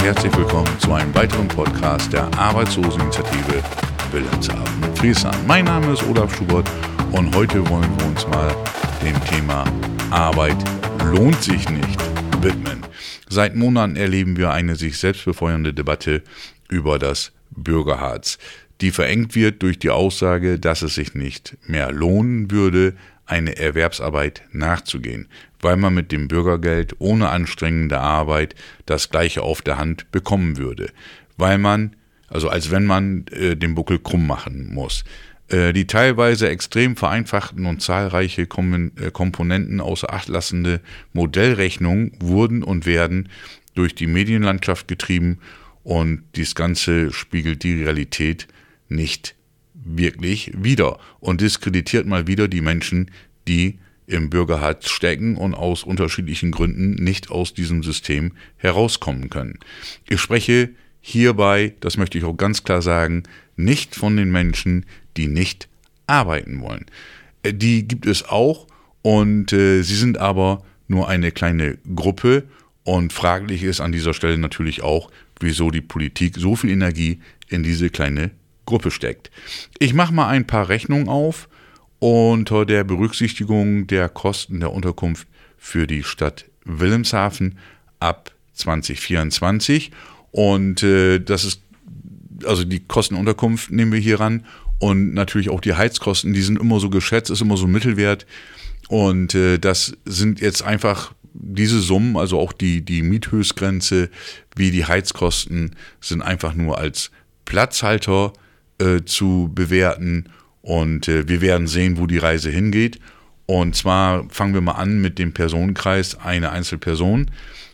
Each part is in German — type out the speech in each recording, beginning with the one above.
herzlich willkommen zu einem weiteren Podcast der Arbeitsloseninitiative Wilhelmshaven-Friesland. Mein Name ist Olaf Schubert und heute wollen wir uns mal dem Thema Arbeit lohnt sich nicht widmen. Seit Monaten erleben wir eine sich selbst befeuernde Debatte über das Bürgerhartz, die verengt wird durch die Aussage, dass es sich nicht mehr lohnen würde, eine Erwerbsarbeit nachzugehen, weil man mit dem Bürgergeld ohne anstrengende Arbeit das Gleiche auf der Hand bekommen würde, weil man, also als wenn man den Buckel krumm machen muss. Die teilweise extrem vereinfachten und zahlreiche Komponenten außer Acht lassende Modellrechnungen wurden und werden durch die Medienlandschaft getrieben und dies Ganze spiegelt die Realität nicht wirklich wider und diskreditiert mal wieder die Menschen, die im Bürgerhartz stecken und aus unterschiedlichen Gründen nicht aus diesem System herauskommen können. Ich spreche hierbei, das möchte ich auch ganz klar sagen, nicht von den Menschen, die nicht arbeiten wollen. Die gibt es auch und sie sind aber nur eine kleine Gruppe und fraglich ist an dieser Stelle natürlich auch, wieso die Politik so viel Energie in diese kleine Gruppe steckt. Ich mache mal ein paar Rechnungen auf unter der Berücksichtigung der Kosten der Unterkunft für die Stadt Wilhelmshaven ab 2024 und das ist, also die Kostenunterkunft nehmen wir hier ran und natürlich auch die Heizkosten, die sind immer so geschätzt, ist immer so ein Mittelwert und das sind jetzt einfach diese Summen, also auch die Miethöchstgrenze wie die Heizkosten sind einfach nur als Platzhalter zu bewerten und wir werden sehen, wo die Reise hingeht. Und zwar fangen wir mal an mit dem Personenkreis einer einzelnen Person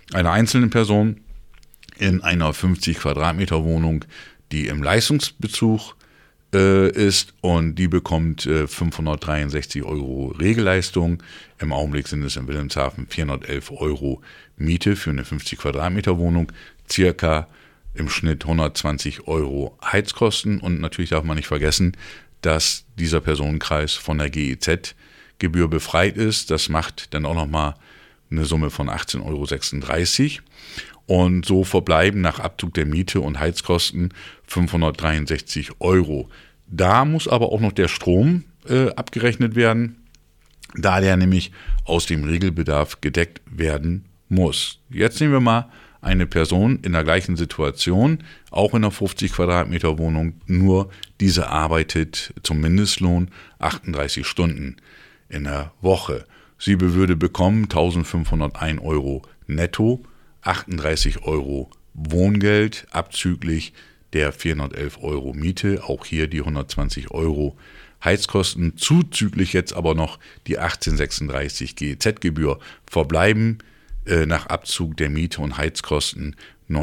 in einer 50 Quadratmeter Wohnung, die im Leistungsbezug ist und die bekommt 563 Euro Regelleistung. Im Augenblick sind es in Wilhelmshaven 411 Euro Miete für eine 50 Quadratmeter Wohnung, circa im Schnitt 120 Euro Heizkosten und natürlich darf man nicht vergessen, dass dieser Personenkreis von der GEZ-Gebühr befreit ist. Das macht dann auch nochmal eine Summe von 18,36 Euro und so verbleiben nach Abzug der Miete und Heizkosten 563 Euro. Da muss aber auch noch der Strom abgerechnet werden, da der nämlich aus dem Regelbedarf gedeckt werden muss. Jetzt nehmen wir mal eine Person in der gleichen Situation, auch in einer 50 Quadratmeter Wohnung, nur diese arbeitet zum Mindestlohn 38 Stunden in der Woche. Sie würde bekommen 1.501 Euro netto, 38 Euro Wohngeld, abzüglich der 411 Euro Miete, auch hier die 120 Euro Heizkosten, zuzüglich jetzt aber noch die 1836 GEZ-Gebühr verbleiben nach Abzug der Miete und Heizkosten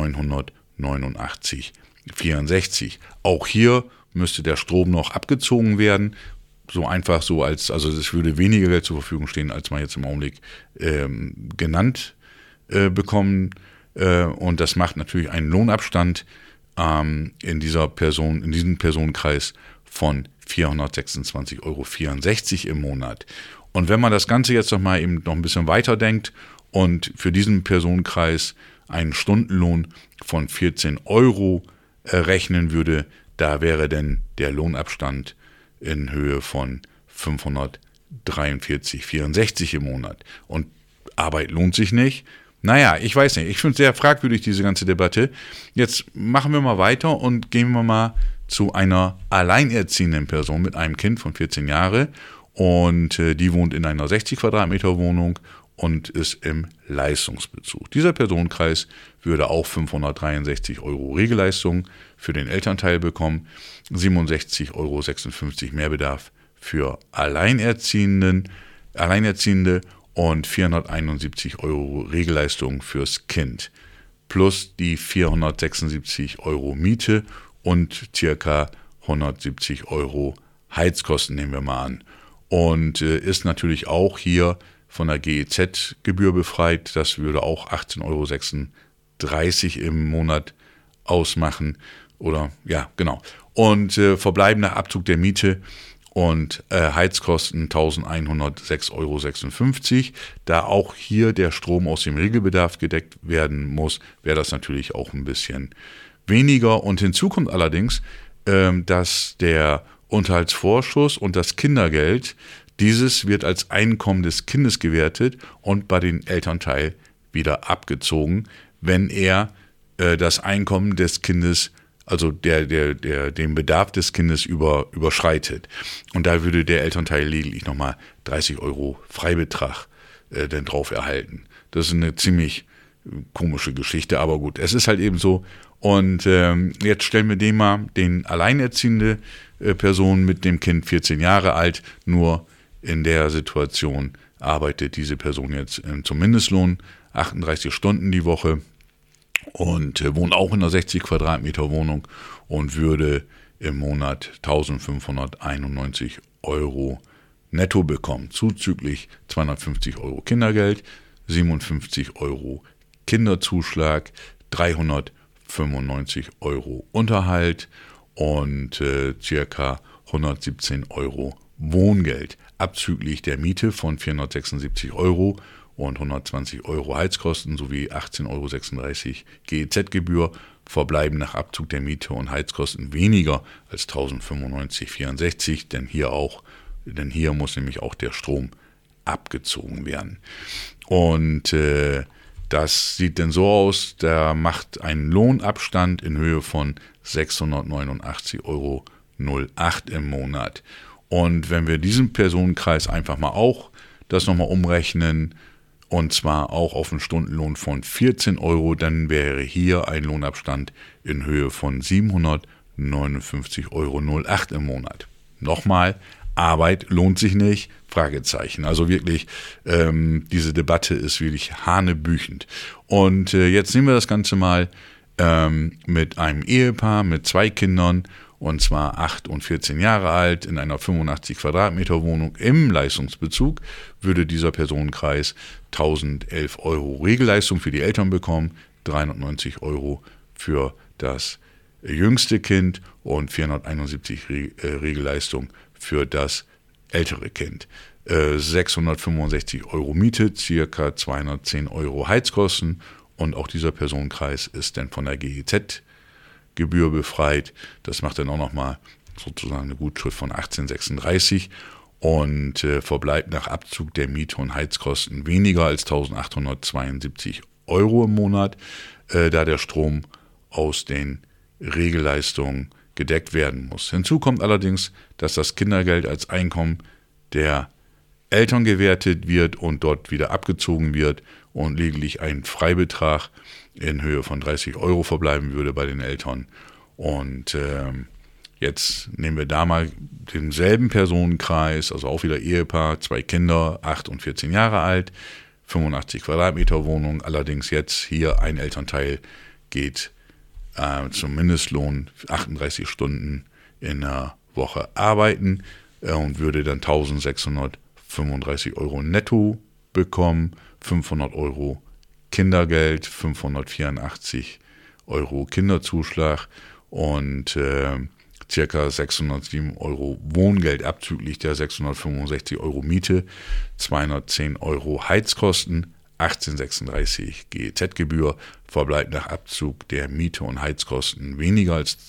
989,64. Auch hier müsste der Strom noch abgezogen werden, so einfach so also es würde weniger Geld zur Verfügung stehen, als man jetzt im Augenblick genannt bekommen und das macht natürlich einen Lohnabstand in diesem Personenkreis von 426,64 Euro im Monat. Und wenn man das Ganze jetzt noch ein bisschen weiter denkt und für diesen Personenkreis einen Stundenlohn von 14 Euro rechnen würde, da wäre denn der Lohnabstand in Höhe von 543,64 im Monat. Und Arbeit lohnt sich nicht. Naja, ich weiß nicht, ich finde es sehr fragwürdig, diese ganze Debatte. Jetzt machen wir mal weiter und gehen wir mal zu einer alleinerziehenden Person mit einem Kind von 14 Jahren und die wohnt in einer 60 Quadratmeter Wohnung und ist im Leistungsbezug. Dieser Personenkreis würde auch 563 Euro Regelleistung für den Elternteil bekommen, 67,56 Euro Mehrbedarf für Alleinerziehende und 471 Euro Regelleistung fürs Kind, plus die 476 Euro Miete und circa 170 Euro Heizkosten nehmen wir mal an. Und ist natürlich auch hier von der GEZ-Gebühr befreit. Das würde auch 18,36 Euro im Monat ausmachen. Oder ja, genau. Und verbleiben nach Abzug der Miete und Heizkosten 1.106,56 €. Da auch hier der Strom aus dem Regelbedarf gedeckt werden muss, wäre das natürlich auch ein bisschen weniger. Und hinzu kommt allerdings, dass der Unterhaltsvorschuss und das Kindergeld, dieses wird als Einkommen des Kindes gewertet und bei den Elternteil wieder abgezogen, wenn er das Einkommen des Kindes, also den Bedarf des Kindes überschreitet. Und da würde der Elternteil lediglich nochmal 30 € Freibetrag denn drauf erhalten. Das ist eine ziemlich komische Geschichte, aber gut, es ist halt eben so. Und jetzt stellen wir den alleinerziehende Person mit dem Kind 14 Jahre alt, nur in der Situation arbeitet diese Person jetzt zum Mindestlohn, 38 Stunden die Woche und wohnt auch in einer 60 Quadratmeter Wohnung und würde im Monat 1.591 € netto bekommen, zuzüglich 250 € Kindergeld, 57 € Kinderzuschlag, 395 € Unterhalt und circa 117 € Wohngeld, abzüglich der Miete von 476 € und 120 € Heizkosten sowie 18,36 € GEZ-Gebühr, verbleiben nach Abzug der Miete und Heizkosten weniger als 1.095,64 €, denn hier muss nämlich auch der Strom abgezogen werden. Und das sieht denn so aus, da macht ein Lohnabstand in Höhe von 689,08 € im Monat. Und wenn wir diesen Personenkreis einfach mal auch das nochmal umrechnen, und zwar auch auf einen Stundenlohn von 14 €, dann wäre hier ein Lohnabstand in Höhe von 759,08 € im Monat. Nochmal, Arbeit lohnt sich nicht? Fragezeichen. Also wirklich, diese Debatte ist wirklich hanebüchend. Und jetzt nehmen wir das Ganze mal mit einem Ehepaar mit 2 Kindern, und zwar 8 und 14 Jahre alt, in einer 85 Quadratmeter Wohnung im Leistungsbezug, würde dieser Personenkreis 1.011 € Regelleistung für die Eltern bekommen, 390 € für das jüngste Kind und 471 Regelleistung für das ältere Kind. 665 € Miete, circa 210 € Heizkosten, und auch dieser Personenkreis ist dann von der GEZ-Gebühr befreit. Das macht dann auch nochmal sozusagen eine Gutschrift von 18,36 und verbleibt nach Abzug der Miete und Heizkosten weniger als 1.872 € im Monat, da der Strom aus den Regelleistungen gedeckt werden muss. Hinzu kommt allerdings, dass das Kindergeld als Einkommen der Eltern gewertet wird und dort wieder abgezogen wird und lediglich ein Freibetrag in Höhe von 30 € verbleiben würde bei den Eltern. Und jetzt nehmen wir da mal denselben Personenkreis, also auch wieder Ehepaar, 2 Kinder, 8 und 14 Jahre alt, 85 Quadratmeter Wohnung, allerdings jetzt hier ein Elternteil geht zum Mindestlohn 38 Stunden in der Woche arbeiten und würde dann 1.635 € netto bekommen, 500 € Kindergeld, 584 € Kinderzuschlag und circa 607 € Wohngeld abzüglich der 665 € Miete, 210 € Heizkosten, 18,36 GEZ-Gebühr, verbleibt nach Abzug der Miete und Heizkosten weniger als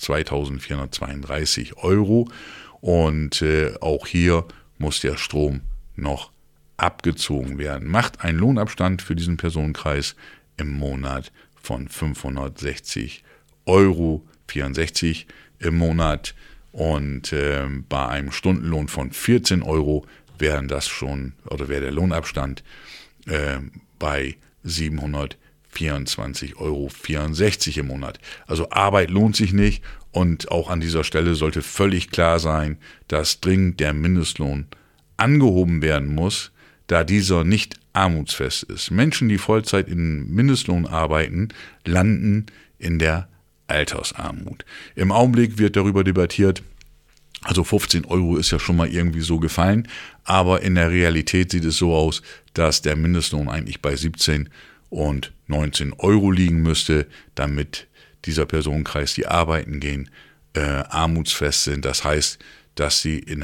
2.432 € und auch hier muss der Strom noch abgezogen werden. Macht einen Lohnabstand für diesen Personenkreis im Monat von 560,64 € im Monat und bei einem Stundenlohn von 14 € wäre der Lohnabstand bei 724,64 € im Monat. Also Arbeit lohnt sich nicht und auch an dieser Stelle sollte völlig klar sein, dass dringend der Mindestlohn angehoben werden muss, da dieser nicht armutsfest ist. Menschen, die Vollzeit in Mindestlohn arbeiten, landen in der Altersarmut. Im Augenblick wird darüber debattiert, also 15 € ist ja schon mal irgendwie so gefallen, aber in der Realität sieht es so aus, dass der Mindestlohn eigentlich bei 17 und 19 € liegen müsste, damit dieser Personenkreis, die arbeiten gehen, armutsfest sind. Das heißt, dass sie in einer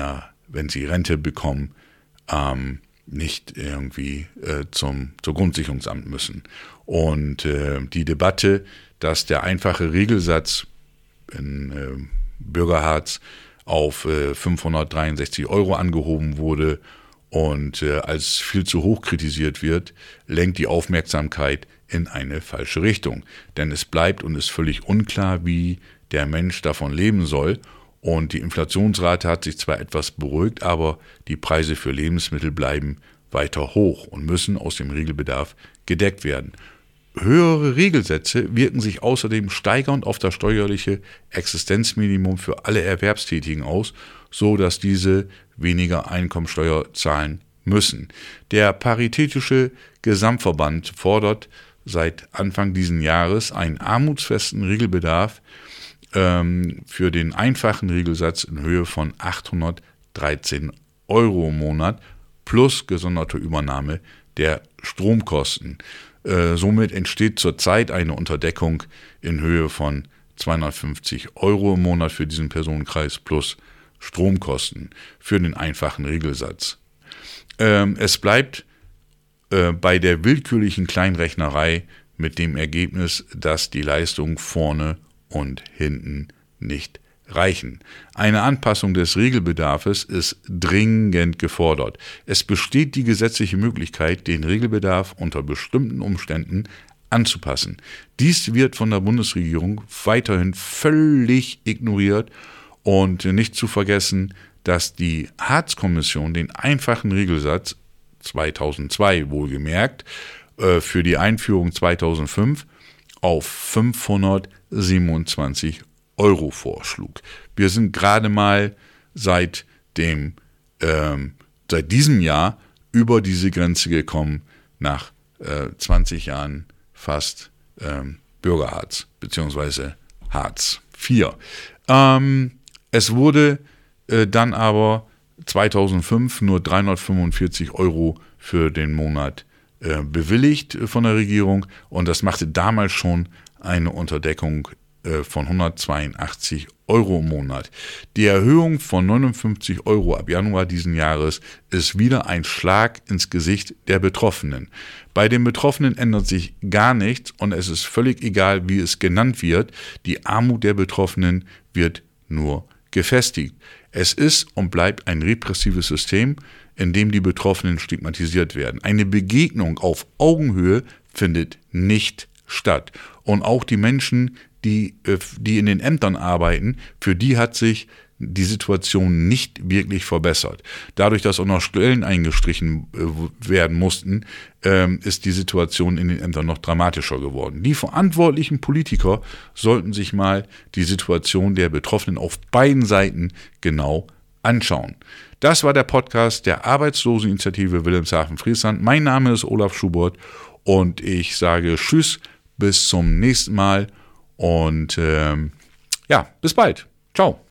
wenn sie Rente bekommen, nicht irgendwie zum Grundsicherungsamt müssen. Und die Debatte, dass der einfache Regelsatz in Bürgerhartz auf 563 € angehoben wurde und als viel zu hoch kritisiert wird, lenkt die Aufmerksamkeit in eine falsche Richtung. Denn es bleibt und ist völlig unklar, wie der Mensch davon leben soll. Und die Inflationsrate hat sich zwar etwas beruhigt, aber die Preise für Lebensmittel bleiben weiter hoch und müssen aus dem Regelbedarf gedeckt werden. Höhere Regelsätze wirken sich außerdem steigernd auf das steuerliche Existenzminimum für alle Erwerbstätigen aus, so dass diese weniger Einkommensteuer zahlen müssen. Der Paritätische Gesamtverband fordert seit Anfang dieses Jahres einen armutsfesten Regelbedarf für den einfachen Regelsatz in Höhe von 813 € im Monat plus gesonderte Übernahme der Stromkosten. Somit entsteht zurzeit eine Unterdeckung in Höhe von 250 € im Monat für diesen Personenkreis plus Stromkosten für den einfachen Regelsatz. Es bleibt bei der willkürlichen Kleinrechnerei mit dem Ergebnis, dass die Leistungen vorne und hinten nicht reichen. Eine Anpassung des Regelbedarfs ist dringend gefordert. Es besteht die gesetzliche Möglichkeit, den Regelbedarf unter bestimmten Umständen anzupassen. Dies wird von der Bundesregierung weiterhin völlig ignoriert und nicht zu vergessen, dass die Hartz-Kommission den einfachen Regelsatz 2002 wohlgemerkt für die Einführung 2005 auf 527 € vorschlug. Wir sind gerade mal seit diesem Jahr über diese Grenze gekommen, nach 20 Jahren fast Bürgerhartz bzw. Hartz IV. Es wurde dann aber 2005 nur 345 € für den Monat bewilligt von der Regierung und das machte damals schon eine Unterdeckung von 182 € im Monat. Die Erhöhung von 59 € ab Januar diesen Jahres ist wieder ein Schlag ins Gesicht der Betroffenen. Bei den Betroffenen ändert sich gar nichts und es ist völlig egal, wie es genannt wird. Die Armut der Betroffenen wird nur gefestigt. Es ist und bleibt ein repressives System, in dem die Betroffenen stigmatisiert werden. Eine Begegnung auf Augenhöhe findet nicht statt. Und auch die Menschen, die in den Ämtern arbeiten, für die hat sich die Situation nicht wirklich verbessert. Dadurch, dass auch noch Stellen eingestrichen werden mussten, ist die Situation in den Ämtern noch dramatischer geworden. Die verantwortlichen Politiker sollten sich mal die Situation der Betroffenen auf beiden Seiten genau anschauen. Das war der Podcast der Arbeitsloseninitiative Wilhelmshaven-Friesland. Mein Name ist Olaf Schubert und ich sage Tschüss, bis zum nächsten Mal und bis bald. Ciao.